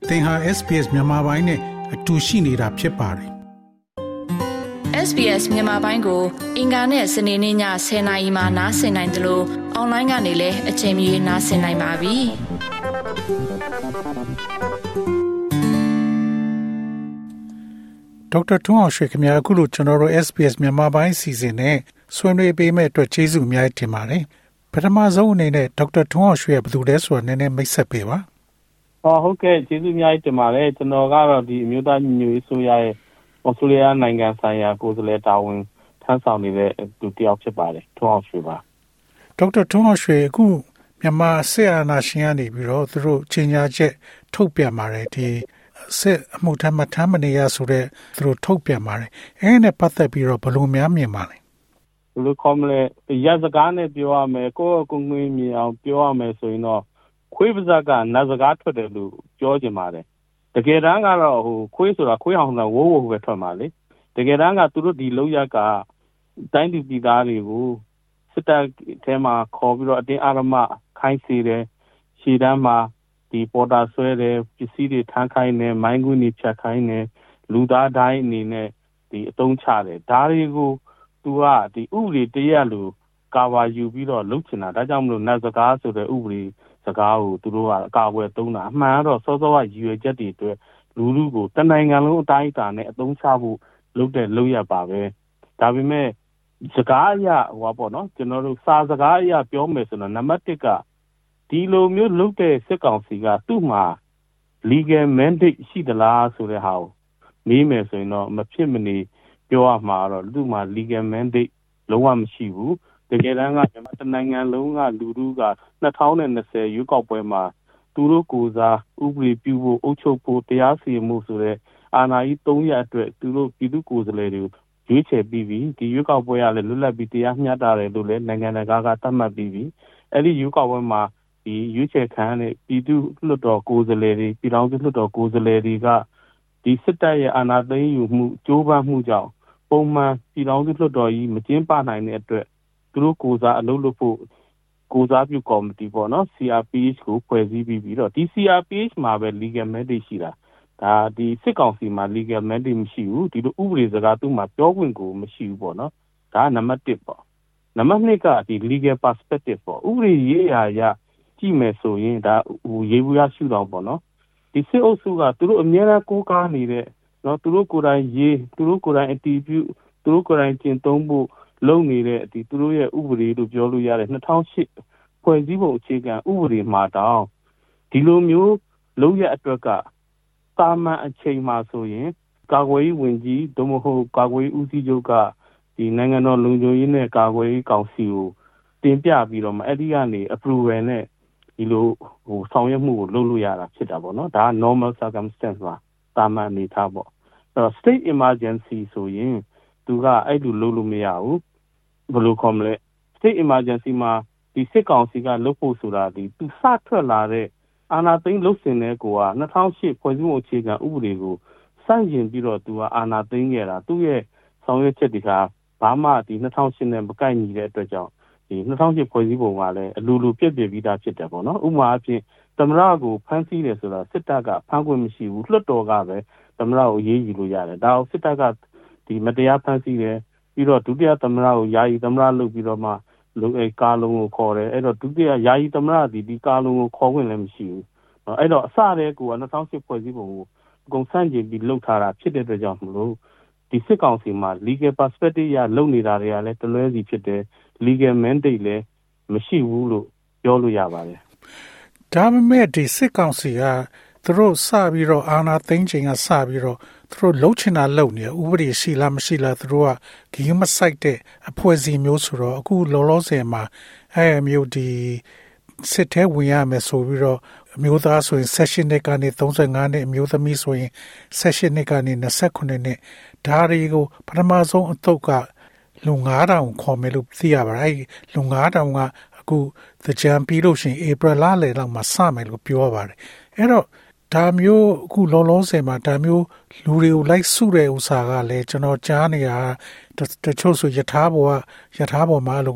သင်ဟာ SPS မြန်မာပိုင်းနဲ့အတူရှိနေတာဖြစ်ပါတယ်။ SBS မြန်မာပိုင်းကိုအင်ကာနဲ့စနေနေ့ည10:00နာရီမှနားဆင်နိုင်တယ်လို့အွန်လိုင်းကနေလည်းအချိန်မီနားဆင်နိုင်ပါပြီ။ဒေါက်တာထွန်းအောင်ရွှေခင်ဗျာအခုလိုကျွန်တော်တို့ SBS မြန်မာပိုင်းအစီအစဉ်နဲ့ဆွေးနွေးပေးမဲ့အတွက်ကျေးဇူးအများကြီးတင်ပါတယ်။ပထမဆုံးအနေနဲ့ဒေါက်တာထွန်းအောင်ရွှေကဘယ်သူလဲဆိုတာနည်းနည်းမိတ်ဆက်ပေးပါ။ဟုတ်ကဲ့ကျေးဇူးအများကြီးတင်ပါတယ်။ကျွန်တော်ကတော့ဒီအမျိုးသားညီညွတ်ရေးဆိုရရဲ့ဩစတြေးလျနိုင်ငံဆိုင်ရာကိုယ်စားလှယ်တာဝန်ထမ်းဆောင်နေတဲ့သူတစ်ယောက်ဖြစ်ပါတယ်။ထွန်းအောင်ရွှေပါ။ဒေါက်တာထွန်းအောင်ရွှေအခုမြန်မာစစ်အာဏာရှင်ကနေပြီးတော့သူတို့ကြီးညာချက်ထုတ်ပြန်ပါတယ်ဒီစစ်အမှုထမ်းမထမ်းမနေရဆိုတဲ့သူတို့ထုတ်ပြန်ပါတယ်အဲ့နဲ့ပတ်သက်ပြီးတော့ဘယ်လိုများမြင်ပါလဲဘယ်လိုခေါ်မလဲရစကားနဲ့ပြောရမယ်ကိုယ့်ကိုယ်ကိုမြင်အောင်ပြောရမယ်ဆိုရင်တော့ခွေးပါးစပ်ကနတ်စကားထွက်တယ်လို့ပြောချင်ပါတယ်တကယ်တမ်းကတော့ခွေးဆိုတာခွေးအောင်ဆိုဝိုးဝိုးပဲထွက်မှာလေတကယ်တမ်းကသူတို့ဒီလောက်ရကတိုင်းသူပြည်သားတွေကိုစစ်တပ်ထဲမှာခေါ်ပြီးတော့အတင်းအဓမ္မခိုင်းစေတယ်ရှေ့တန်းမှာဒီပေါ်တာဆွဲတယ်ပစ္စည်းတွေထမ်းခိုင်းတယ်မိုင်းကွင်းတွေဖြတ်ခိုင်းတယ်လူသားတိုင်းအနေနဲ့ဒီအသုံးချတယ်ဒါတွေကိုသူကဒီဥပဒေတရက်လိုကာဝါယူပြီးတော့လုပ်ချင်တာဒါကြောင့်မလို့နတ်စကားဆိုတဲ့ဥပဒေစကားကိုသူတို့ကအကာအကွယ်သုံးတာအမှန်တော့စောစောကရည်ရွယ်ချက်တွေအတွက်လူလူကိုတနိုင်ငံလုံးအတိုင်းအတာနဲ့အသုံးချဖို့လုပ်တဲ့လုပ်ရပါပဲဒါပေမဲ့စကားအရပေါ့နော်ကျွန်တော်တို့စာစကားအရပြောမယ်ဆိုတော့နံပါတ်1ကဒီလိုမျိုးလုပ်တဲ့စစ်ကောင်စီကသူ့မှာ legal mandate ရှိသလားဆိုတဲ့ဟာကိုမေးမယ်ဆိုရင်တော့မဖြစ်မနေပြောရမှာတော့သူ့မှာ legal mandate လုံးဝမရှိဘူးတကယ်တမ်းကမြန်မာနိုင်ငံလုံးကလူထုက2020ရွေးကောက်ပွဲမှာသူတို့ကိုယ်စားဥပဒေပြုဖို့အုပ်ချုပ်ဖို့တရားစီရင်မှုဆိုတဲ့အာဏာကြီး3ရပ်အတွက်သူတို့ပြည်သူကိုယ်စားလှယ်တွေရွေးချယ်ပြီးပြီဒီရွေးကောက်ပွဲကလည်းလွတ်လပ်ပြီးတရားမျှတတယ်လို့လည်းနိုင်ငံတကာကသတ်မှတ်ပြီးပြီအဲ့ဒီရွေးကောက်ပွဲမှာဒီရွေးချယ်ခံတဲ့ပြည်သူလွှတ်တော်ကိုယ်စားလှယ်တွေပြည်ထောင်စုလွှတ်တော်ကိုယ်စားလှယ်တွေကဒီစစ်တပ်ရဲ့အာဏာသိမ်းယူမှုကြိုးပမ်းမှုကြောင့်ပုံမှန်ပြည်ထောင်စုလွှတ်တော်ကြီးမကျင်းပနိုင်တဲ့အတွက်သူတို့ကိုယ်စားအလုပ်လုပ်ဖို့ကိုယ်စားပြုကော်မတီပေါ့နော် CRPH ကိုဖွဲ့စည်းပြီးတော့ဒီ CRPH မှာပဲ legal mandate ရှိတာဒါဒီစစ်ကောင်စီမှာ legal mandate မရှိဘူးဒီလိုဥပဒေစကားသူ့မှာပြောခွင့်ကိုမရှိဘူးပေါ့နော်ဒါကနံပါတ်1ပေါ့နံပါတ်2ကဒီ legal perspective ပေါ့ဥပဒေရေးရာအရကြည့်မယ်ဆိုရင်ဒါရေဘူးရရှုတော့ပေါ့နော်ဒီစစ်အုပ်စုကသူတို့အများအားကိုးကားနေတဲ့နော်သူတို့ကိုယ်တိုင်ရေးသူတို့ကိုယ်တိုင်အတည်ပြုသူတို့ကိုယ်တိုင်ကျင့်သုံးဖို့လုပ်နေတဲ့ဒီသူတို့ရဲ့ဥပဒေလို့ပြောလို့ရတယ်2008ဖွဲ့စည်းပုံအခြေခံဥပဒေမှာတောင်ဒီလိုမျိုးလုပ်ရအတွက်ကတာမန်အချိန်မှာဆိုရင်ကာကွယ်ရေးဝန်ကြီးဒို့မဟုတ်ကာကွယ်ရေးဦးစီးချုပ်ကဒီနိုင်ငံတော်လုံခြုံရေးနဲ့ကာကွယ်ရေးကောင်စီကိုတင်ပြပြီးတော့မှအဲ့ဒီကနေ approval နဲ့ဒီလိုဆောင်ရွက်မှုကိုလုပ်လို့ရတာဖြစ်တာပေါ့နော်ဒါက normal circumstance ပါတာမန်အနေထားပေါ့အဲ့တော့ state emergency ဆိုရင်သူကအဲ့လိုလုပ်လို့မရဘူးဘယ်လိုခေါ်မလဲ state emergency မှာဒီစစ်ကောင်စီကလုပ်ဖို့ဆိုတာဒီသူစထွက်လာတဲ့အာဏာသိမ်းလုပ်စင်တဲ့ကိုက2008ဖွဲ့စည်းပုံအခြေခံဥပဒေကိုစတင်ပြီးတော့သူကအာဏာသိမ်းခဲ့တာသူ့ရဲ့ဆောင်ရွက်ချက်တွေကဘာမှဒီ2008နဲ့မကိုက်ညီတဲ့အတွက်ကြောင့်ဒီ2008ဖွဲ့စည်းပုံကလည်းအလိုလိုပြည့်ပြည့်ပြီးသားဖြစ်တယ်ပေါ့နော်ဥပမာအဖြစ်သမ္မတကိုဖမ်းဆီးတယ်ဆိုတာစစ်တပ်ကဖမ်းခွင့်မရှိဘူးလွှတ်တော်ကပဲသမ္မတကိုရေးယူလို့ရတယ်ဒါအောင်စစ်တပ်ကဒီမတရားဖမ်းဆီးတယ်ပြီးတော့ဒုတိယသမ္မတကိုယာယီသမ္မတလုပ်ပြီးတော့မှကာလုံကိုခေါ်တယ်အဲ့တော့ဒုတိယယာယီသမ္မတဒီကာလုံကိုခေါ်ခွင့်လည်းမရှိဘူးအဲ့တော့အစတည်းက2008ဖွဲ့စည်းပုံကိုအကုန်ဆန့်ကျင်ပြီးလုပ်ထားတာဖြစ်တဲ့အတွက်ကြောင့်မလို့ဒီစစ်ကောင်စီမှာ legal perspective ရလုပ်နေတာတွေကလည်းတလွဲစီဖြစ်တယ် legal mandate လည်းမရှိဘူးလို့ပြောလို့ရပါတယ်ဒါပေမဲ့ဒီစစ်ကောင်စီကသူတို့စပြီးတော့အာဏာသိမ်းချိန်ကစပြီးတော့သူတို့လှုပ်ချင်တာလှုပ်နေဥပဒေရှိလားမရှိလားသူတို့ကဂိမ်းမဆိုင်တဲ့အဖွဲ့အစည်းမျိုးဆိုတော့အခုလောလောဆယ်မှာမျိုးဒီစစ်ထဲဝင်ရမယ်ဆိုပြီးတော့အမျိုးသားဆိုရင်16နှစ်ကနေ35နှစ်အမျိုးသမီးဆိုရင်16နှစ်ကနေ29နှစ်ဒါတွေကိုပထမဆုံးအတုပ်ကလူ9000ခေါ်မယ်လို့သိရပါတယ်လူ9000ကအခုသကြံပြီးလို့ရှိရင်ဧပြီလလယ်လောက်မှာစမယ်လို့ပြောပါတယ်အဲ့တော့ဒါမျိုးအခုလောလောဆယ်မှာဒါမျိုးလူတွေကိုလိုက်စုတဲ့ဥစ္စာကလည်းကျွန်တော်ကြားနေတာတချို့ဆိုယထာဘောမှာလို့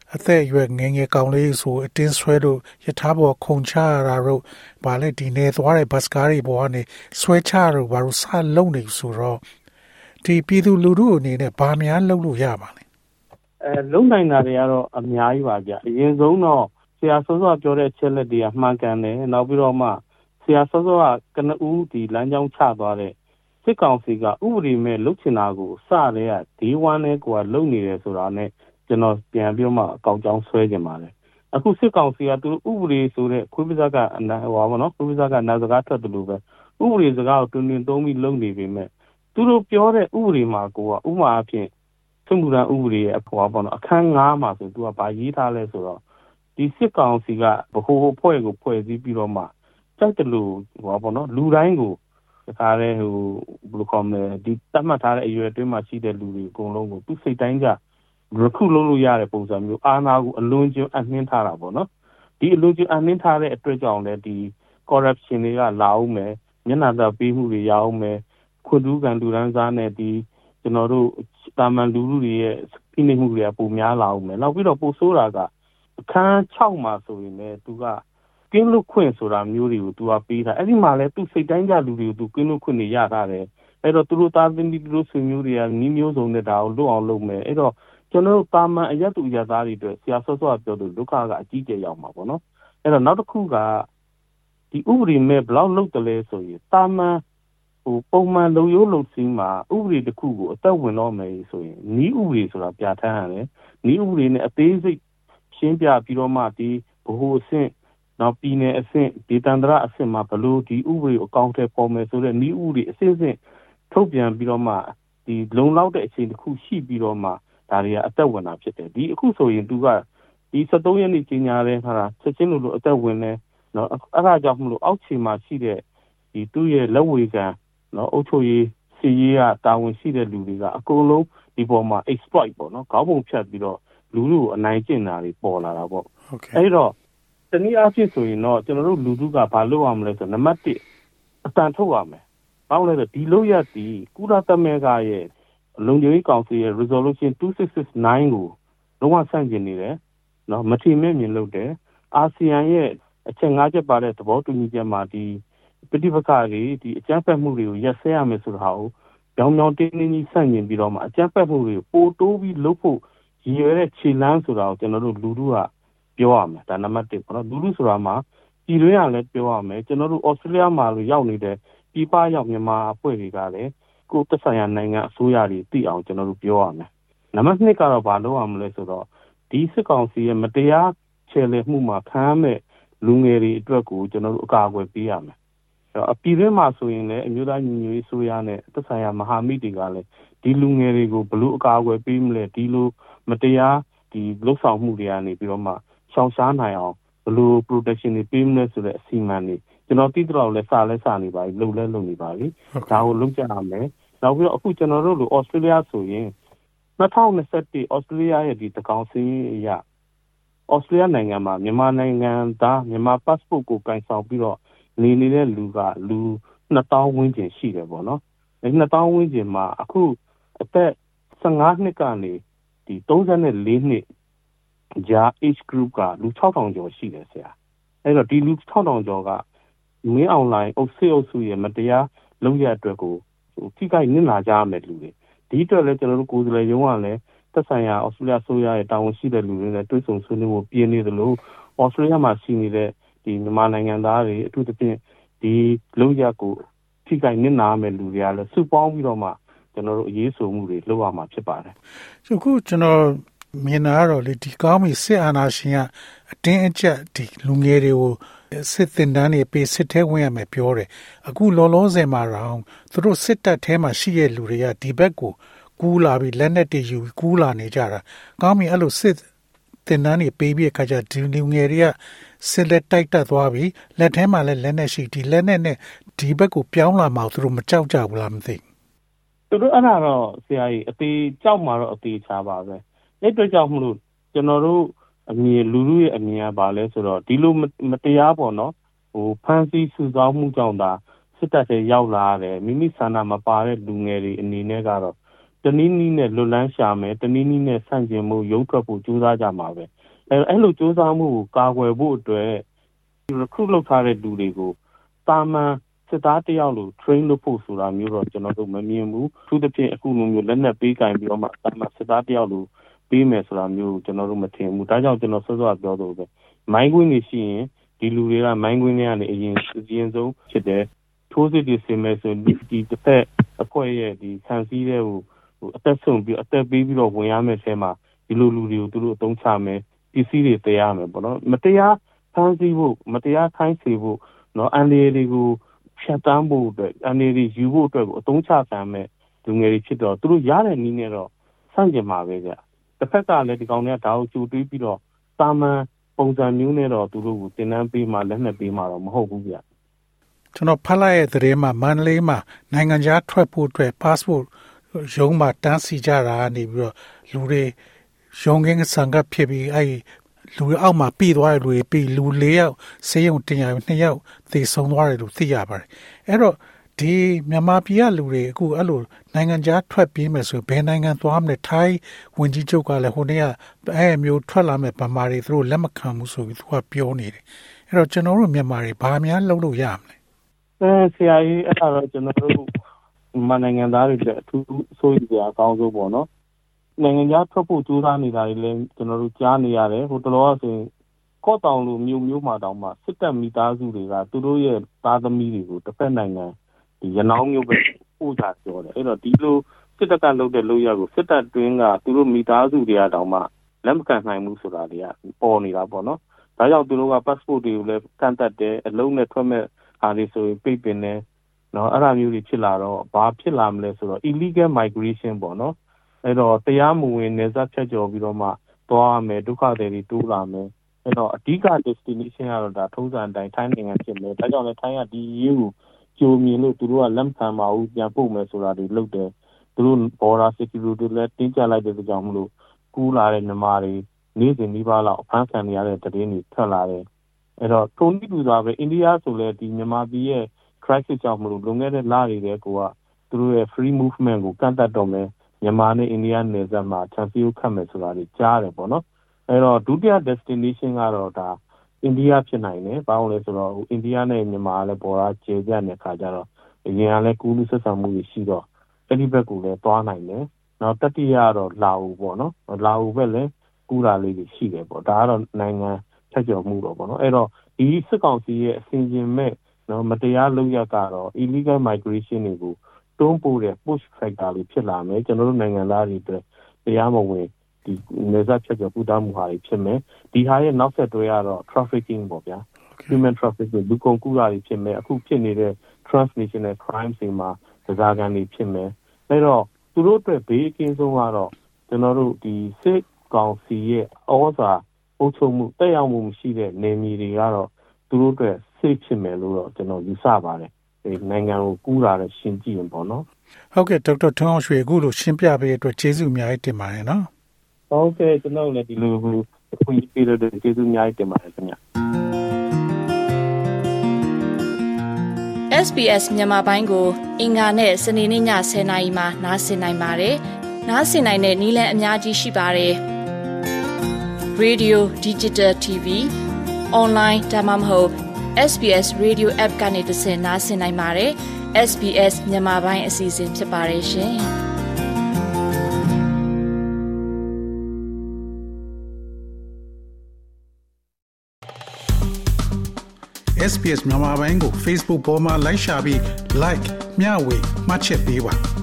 အသက်အရွယ်ငယ်ငယ်ကောင်းလေးဆိုအတင်းဆွဲလို့ရထားပေါ်ခုန်ချရတာတို့ဗာလေဒီနေသွားတဲ့ဘတ်စကားတွေပေါ်ကနေဆွဲချတော့ဘာလို့စလုံးနေဆိုတော့ဒီပြည်သူလူထုအနေနဲ့ဗာများလုပ်လို့ရပါလဲလုံးနိုင်တာတွေကတော့အများကြီးပါဗျအရင်ဆုံးတော့ဆရာစောစောပြောတဲ့ချက်လက်တွေကမှန်ကန်တယ်နောက်ပြီးတော့မှဆရာစောစောကကနဦးဒီလမ်းကြောင်းချသွားတဲ့စစ်ကောင်စီကဥပဒေမဲ့လုပ်ချင်တာကိုစတဲ့ကဒီဝမ်းနဲ့ကိုကလုပ်နေတယ်ဆိုတာနဲ့ကျွန်တော်ပြန်ပြီးမှအကောက်ကြောင်းဆွဲကြပါတယ်အခုစစ်ကောင်စီကသူဥပဒေဆိုတဲ့ခွေးပဇာကအနာဟောပါနော်ခွေးပဇာကနာစကားထွက်တယ်လို့ပဲဥပဒေစကားကိုတွင်သုံးပြီးလုပ်နေပေမဲ့သူတို့ပြောတဲ့ဥပဒေမှာကိုကဥပမာအဖြစ်သူမှုရန်ဥပဒေရဲ့အဖော်ပေါ့နော်အခန်း9မှာဆိုသူကဗာရေးထားလဲဆိုတော့ဒီစစ်ကောင်စီကဗဟိုအဖွဲ့ကိုဖွဲ့စည်းပြီးတော့မှစိုက်တယ်လို့ဟောပေါ့နော်လူတိုင်းကိုဒါလည်းဟိုဘယ်လိုခေါ်မလဲဒီတတ်မှတ်ထားတဲ့အရွယ်အတွင်းမှာရှိတဲ့လူတွေအကုန်လုံးကိုသူစိတ်တိုင်းကြrecruit လုပ်လို့ရတဲ့ပုံစံမျိုးအာဏာကိုအလွန်ကျွံအနှင်းထားတာပေါ့နော်ဒီအလွန်ကျွံအနှင်းထားတဲ့အတွက်ကြောင့်လည်းဒီ corruption တွေကလာအောင်မယ်မျက်နှာသာပေးမှုတွေရအောင်မယ်ခွင့်တူးကန်တူရန်စားနဲ့ဒီကျွန်တော်တို့တာမန်လူလူတွေရဲ့ဖိနှိပ်မှုတွေကပိုများလာအောင်မယ်နောက်ပြီးတော့ပိုဆိုးတာကအခန်း6မှာဆိုရင်လည်းသူကကင်းလွတ်ခွင့်ဆိုတာမျိုးတွေကိုသူကပေးတာအဲ့ဒီမှာလည်းသူစိတ်တိုင်းကြလူတွေကိုသူကင်းလွတ်ခွင့်တွေရထားတယ်အဲ့တော့သူတို့သားသမီးတို့ဆွေမျိုးတွေကနီးမျိုးစုံနဲ့ဒါကိုလွတ်အောင်လုပ်မယ်အဲ့တော့ကျွန်တော်တို့တာမန်အရက်သူအရက်သားတွေအတွက်ဆရာစောစောပြောသူဒုက္ခကအကြီးကျယ်ရောက်မှာပေါ့နော်အဲ့တော့နောက်တစ်ခုကဒီဥပဒေမဲ့ဘလောက်လုပ်တယ်လဲဆိုရင်တာမန်ဟိုပုံမှန်လုံရိုးလုံစည်းမှာဥပဒေတစ်ခုကိုအသက်ဝင်တော့မယ်ဆိုရင်နီးဥပဒေဆိုတာပြဋ္ဌာန်းရတယ်နီးဥပဒေနဲ့အသေးစိတ်ရှင်းပြပြီးတော့မှဒီဘိုးအဆင့်နောက်ပြည်နယ်အဆင့်ဒေသန္တရအဆင့်မှာဘလို့ဒီဥပဒေကိုအကောင့်ထဲပေါ်မယ်ဆိုတဲ့နီးဥပဒေအဆင့်ဆင့်ထုတ်ပြန်ပြီးတော့မှဒီလုံလောက်တဲ့အချိန်တစ်ခုရှိပြီးတော့မှဒါတွေကအသက်ဝင်တာဖြစ်တယ်ဒီအခုဆိုရင်သူကဒီ73ရက်နေ့ကြီးညာတဲ့ခါချက်ချင်းလို့အသက်ဝင်နေနော်အဲ့ဒါကြောင့်မလို့အောက်ခြေမှာရှိတဲ့ဒီသူ့ရဲ့လက်ဝေခံနော်အုပ်ချုပ်ရေးစီရေးကတာဝန်ရှိတဲ့လူတွေကအကုန်လုံးဒီပေါ်မှာ exploit ပေါ့နော်ခေါင်းပုံဖြတ်ပြီးတော့လူလူကိုအနိုင်ကျင့်တာတွေပေါ်လာတာပေါ့အဲ့တော့တနည်းအားဖြင့်ဆိုရင်တော့ကျွန်တော်တို့လူထုကဘာလုပ်ရမလဲဆိုတော့နံပါတ်1အတန်ထုတ်ရမယ်ဘာလို့လဲဆိုဒီလို့ရသည်ကုလသမဂ္ဂရဲ့လုံခြုံရေးကောင်စီရဲ့ resolution 2669ကိုလုံးဝဆန့်ကျင်နေတယ်နော်မထီမဲ့မြင်လို့တယ်အာဆီယံရဲ့အချက်5ချက်ပါတဲ့သဘောတူညီချက်မှာဒီပဋိပက္ခတွေဒီအကြမ်းဖက်မှုတွေကိုရပ်စဲရမယ်ဆိုတာကိုကြောင်ကြောင်တင်းတင်းကြီးဆန့်ကျင်ပြီးတော့မှအကြမ်းဖက်မှုတွေကိုပိုတိုးပြီးလုပ်ဖို့ရည်ရွယ်တဲ့ခြေလှမ်းဆိုတာကိုကျွန်တော်တို့လူထုကပြောရမယ်ဒါနံပါတ်1ပေါ့နော်လူထုဆိုတာမှာပြည်တွင်းကလည်းပြောရမယ်ကျွန်တော်တို့ဩစတြေးလျမှာလို့ရောက်နေတဲ့ပြည်ပရောက်မြန်မာအဖွဲ့တွေကလည်းကိုယ်သက်ဆိုင်ရာနိုင်ငံအစိုးရတွေသိအောင်ကျွန်တော်တို့ပြောရမယ်နံပါတ်2ကတော့ဘာလုပ်ရမလဲဆိုတော့ဒီစစ်ကောင်စီရဲ့မတရားချေလှယ်မှုမှာခံရမဲ့လူငယ်တွေအတွက်ကိုကျွန်တော်တို့အကာအကွယ်ပေးရမယ်အပြည်တွင်းမှာဆိုရင်လည်းအမျိုးသားညီညွတ်ရေးအစိုးရနဲ့သက်ဆိုင်ရာမဟာမိတ်တွေကလည်းဒီလူငယ်တွေကိုဘလို့အကာအကွယ်ပေးမလဲဒီလိုမတရားဒီလှုပ်ဆောင်မှုတွေကနေပြီးတော့မှရှောင်ရှားနိုင်အောင်ဘလို့ protection တွေပေးမလဲဆိုတဲ့အစီအမံတွေကျွန်တော်သိတော့လဲစနေပါပြီလုပ်နေပါပြီဒါကိုလုပ်ကြရမယ်နောက်ပြီးတော့အခုကျွန်တော်တို့လိုဩစတြေးလျဆိုရင်2021ဩစတြေးလျရဲ့ဒီတကောင်စင်းအရာဩစတြေးလျနိုင်ငံမှာမြန်မာနိုင်ငံသားမြန်မာ passport ကိုကင်ဆောင်ပြီးတော့နေနေတဲ့လူကလူ2000ဝန်းကျင်ရှိတယ်ပေါ့နော်အဲ2000ဝန်းကျင်မှာအခုအသက်15နှစ်ကနေဒီ34နှစ်ဂျာ age group ကလူ6000ကျော်ရှိတယ်ဆရာအဲ့တော့ဒီလူ6000ကျော်ကမင်းအွန်လိုင်းအုပ်စုရဲ့မတရားလုပ်ရအတွက်ကိုထိခိုက်နစ်နာကြရမယ်လူတွေဒီအတွက်လည်းကျွန်တော်တို့ကိုယ်စားလှယ်ရုံးကလည်းသက်ဆိုင်ရာဩစတြေးလျဆိုရရဲ့တာဝန်ရှိတဲ့လူတွေနဲ့တွေ့ဆုံဆွေးနွေးဖို့ပြင်းနေတယ်လို့ဩစတြေးလျမှာရှိနေတဲ့ဒီမြန်မာနိုင်ငံသားတွေအထူးသဖြင့်ဒီလုံရကိုထိခိုက်နစ်နာမဲ့လူတွေကလည်းစုပေါင်းပြီးတော့မှကျွန်တော်တို့အရေးဆိုမှုတွေလုပ်ရမှာဖြစ်ပါတယ်။အခုကျွန်တော်မြင်တာကတော့လေဒီကောင်းပြီစစ်အာဏာရှင်ကအတင်းအကျပ်ဒီလူငယ်တွေကိုစစ်တင်တန်းတွေပေးစစ်ထဲဝင်ရမယ်ပြောတယ်။အခုလောလောဆယ်မှာတော့သူတို့စစ်တပ်ထဲမှာရှိတဲ့လူတွေကဒီဘက်ကိုကူးလာပြီးလက်နက်တွေယူကူးလာနေကြတာ။ကောင်းပြီအဲ့လိုစစ်တင်တန်းတွေပေးပြီးအခါကျဒီလူငယ်တွေကစစ်လက်တိုက်တက်သွားပြီးလက်ထဲမှာလည်းလက်နက်ရှိဒီလက်နက်နဲ့ဒီဘက်ကိုပြောင်းလာမှသူတို့မကြောက်ကြဘူးလားမသိသူတို့အဲ့ဒါတော့ဆရာကြီးအသေးကြောက်မှာတော့အသေးချာပါပဲအဲ့အတွက်ကြောင့်မလို့ကျွန်တော်တို့အမြင်လူရဲ့အမြင်ကပါလဲဆိုတော့ဒီလိုမတရားပေါ့နော်ဟိုဖန်ဆီးစုဆောင်းမှုကြောင့်ဒါစစ်တပ်ထဲရောက်လာတယ်မိမိဆန္ဒမပါတဲ့လူငယ်တွေအနေနဲ့ကတော့တနည်းနည်းနဲ့လွတ်လန်းရှာမယ်တနည်းနည်းနဲ့ဆန့်ကျင်မှုရုပ်ထွက်ဖို့ကြိုးစားကြမှာပဲအဲ့လိုစူးစမ်းမှုကိုကာကွယ်ဖို့အတွက် recruit လုပ်ထားတဲ့လူတွေကိုတာမန်စစ်သားတယောက်လို train လုပ်ဖို့ဆိုတာမျိုးတော့ကျွန်တော်တို့မမြင်ဘူးသူတစ်ဖြင့်အခုလိုမျိုးလက်နက်ပေးကင်ပြီးတော့မှတာမန်စစ်သားတယောက်လိုပေးမယ်ဆိုတာမျိုးကျွန်တော်တို့မထင်ဘူးဒါကြောင့်ကျွန်တော်စောစောပြောသလိုပဲမိုင်းကွင်းနေရှိရင်ဒီလူတွေကမိုင်းကွင်းတွေကနေအရင်ဆုံးဖြစ်တယ်ထိုးစစ်တွေဆင်မယ်ဆိုဒီတစ်ဖက်အဖွဲ့ရဲ့ဒီဆန်စည်းတဲ့ဟိုအသက်ဆုံးပြီးအသက်ပေးပြီးတော့ဝင်ရမယ်ဆဲမှာဒီလိုလူတွေကိုသူတို့အသုံးချမယ်ပစ္စည်းတွေတည်ရမယ်ပေါ့နော်မတရားဖမ်းဆီးဖို့မတရားခိုင်းစေဖို့နော်အန်ဒီတွေကိုဖြတ်တန်းဖို့အတွက်အန်ဒီတွေယူဖို့အတွက်ကိုအသုံးချခံမယ်လူငယ်တွေဖြစ်တော့သူတို့ရတဲ့နည်းနဲ့တော့ဆန့်ကျင်ပါပဲဗျတစ်ဖက်ကလည်းဒီကောင်တွေကဒါကိုကြိုတွေးပြီးတော့တာမန်ပုံစံမျိုးနဲ့တော့သူတို့ကိုတင်နန်းပေးမှလက်နက်ပေးမှတော့မဟုတ်ဘူးဗျကျွန်တော်ဖတ်လိုက်တဲ့သတင်းမှာမန္တလေးမှာနိုင်ငံခြားထွက်ဖို့အတွက် passport ရုံးမှာတန်းစီကြတာနေပြီးတော့လူတွေရုံးကင်းဆန်ကပ်ဖြစ်ပြီးအဲ့လူအောက်မှာပြီးသွားတဲ့လူတွေပြီးလူ၄ယောက်ဆေးရုံတင်ရ2ယောက်သေဆုံးသွားတယ်လို့သိရပါတယ်အဲ့တော့ဒီမြန်မာပြည်ကလူတွေအခုအဲ့လိုနိုင်ငံခြားထွက်ပြေးမယ်ဆိုဘယ်နိုင်ငံသွားမလဲထိုင်းဝင်ကြီးချုပ်ကလည်းဟိုနေ့ကအဲ့မျိုးထွက်လာမဲ့ဗမာတွေသူတို့လက်မခံဘူးဆိုပြီးသူကပြောနေတယ်အဲ့တော့ကျွန်တော်တို့မြန်မာတွေဘာများလုပ်လို့ရမလဲဆရာကြီးအဲ့ဒါတော့ကျွန်တော်တို့မနိုင်ငံသားတွေလည်းအထူးဆိုးရအကောင်းဆုံးပေါ့နော်နိုင်ငံခြားထွက်ဖို့ကြိုးစားနေတာတွေလည်းကျွန်တော်တို့ကြားနေရတယ်ဟိုတလောကဆိုရင်ကော့တောင်လိုမျိုးမှာတောင်မှစစ်တပ်မိသားစုတွေကသူတို့ရဲ့သားသမီးတွေကိုတစ်ဖက်နိုင်ငံဒီရနောင်းမျိုးပဲပို့ချပြောတယ်အဲ့တော့ဒီလိုစစ်တပ်ကလုပ်တဲ့လုပ်ရကိုစစ်တပ်တွင်းကသူတို့မိသားစုတွေကတောင်မှလက်မခံနိုင်ဘူးဆိုတာတွေကပေါ်နေတာပေါ့နော်ဒါကြောင့်သူတို့က passport တွေကိုလည်းကန့်သတ်တယ်အလုံးနဲ့ထွက်မဲ့အားတွေဆိုရင်ပိတ်ပင်တယ်နော်အဲ့ဒါမျိုးတွေဖြစ်လာတော့ဘာဖြစ်လာမလဲဆိုတော့ illegal migration ပေါ့နော်အဲ့တော့တရားမဝင်နယ်စပ်ဖြတ်ကျော်ပြီးတော့မှသွားရမယ်ဒုက္ခတွေတိုးလာမယ်အဲ့တော့အဓိက destination ကတော့ဒါထုံးစံအတိုင်းထိုင်းနိုင်ငံဖြစ်မယ်ဒါကြောင့်လည်းထိုင်းကဒီရေးကိုကြိုမြင်လို့သူတို့ကလက်မခံပါဘူးပြန်ပို့မယ်ဆိုတာတွေလုပ်တယ်သူတို့ border security လည်းတင်းကျပ်လိုက်တဲ့ကြောင့်မလို့ကူးလာတဲ့မြန်မာတွေနေ့စဉ်ဒီပါလောက်အဖမ်းခံရတဲ့တည်င်းတွေထွက်လာတယ်အဲ့တော့ထုံးတူစွာပဲအိန္ဒိယဆိုလည်းဒီမြန်မာပြည်ရဲ့ crisis ကြောင့်မလို့လွန်ခဲ့တဲ့လတွေကသူတို့ရဲ့ free movement ကိုကန့်သတ်တော့မယ်မြန်မာနဲ့အိန္ဒိယနယ်စပ်မှာခြံစည်းရိုးခတ်မယ်ဆိုတာတွေကြားတယ်ပေါ့နော်အဲ့တော့ဒုတိယ destination ကတော့ဒါအိန္ဒိယဖြစ်နိုင်တယ်ဘာလို့လဲဆိုတော့အိန္ဒိယနဲ့မြန်မာလည်းပေါ်တာကျေပြန့်တဲ့ခါကျတော့အရင်ကလည်းကူးလူဆက်ဆံမှုတွေရှိတော့အဲ့ဒီဘက်ကိုလည်းသွားနိုင်တယ်နောက်တတိယကတော့လာအိုပေါ့နော်လာအိုဘက်လည်းကူးတာလေးတွေရှိတယ်ပေါ့ဒါကတော့နိုင်ငံဖြတ်ကျော်မှုတော့ပေါ့နော်အဲ့တော့ဒီစစ်ကောင်စီရဲ့အစဉ်အမဲ့နော်မတရားလုပ်ရကတော့ illegal migration တွေကိုတွန်းပို့တဲ့ push factor လေးဖြစ်လာမယ်ကျွန်တော်တို့နိုင်ငံသားတွေအတွက်တရားမဝင်ဒီနေစားဖြတ်ကျော်ပူတာမှုဟာတွေဖြစ်မယ်ဒီဟာရဲ့နောက်ဆက်တွဲကတော့ trafficking ပေါ့ဗျာ human trafficking လူကုန်ကူးတာတွေဖြစ်မယ်အခုဖြစ်နေတဲ့ transnational crimes တွေမှာတရားခံတွေဖြစ်မယ်အဲ့တော့သူတို့အတွက်ဘေးအကင်းဆုံးကတော့ကျွန်တော်တို့ဒီစစ်ကောင်စီရဲ့ဩဇာအုပ်ချုပ်မှုတက်ရောက်မှုမရှိတဲ့နေမြေတွေကတော့သူတို့အတွက် safe ဖြစ်မယ်လို့တော့ကျွန်တော်ယူဆပါတယ်ဒီနိုင်ငံကိုကူးလာတဲ့ရှင်းကြည့်ရင်ပေါ့နော်ဟုတ်ကဲ့ဒေါက်တာထွန်းအောင်ရွှေအခုလိုရှင်းပြပေးတဲ့အတွက်ကျေးဇူးအများကြီးတင်ပါတယ်နော်ဟုတ်ကဲ့ကျွန်တော်လည်းဒီလိုခွင့်ပြုတဲ့ကျေးဇူးအများကြီးတင်ပါတယ်ခင်ဗျာ SBS မြန်မာပိုင်းကိုအင်္ဂါနဲ့စနေနေ့ည10:00နာရီမှနားဆင်နိုင်ပါတယ်နားဆင်နိုင်တဲ့နည်းလမ်းအများကြီးရှိပါတယ်Radio Digital TV Online ဒါမှမဟုတ် SBS Radio App ကနေသင်နားဆင်နိုင်ပါတယ် SBS မြန်မာပိုင်းအစီအစဉ်ဖြစ်ပါတယ်ရှင် SBS မြန်မာပိုင်းကို Facebook ပေါ်မှာ like ရှာပြီး like မျှဝေမှတ်ချက်ပေးပါ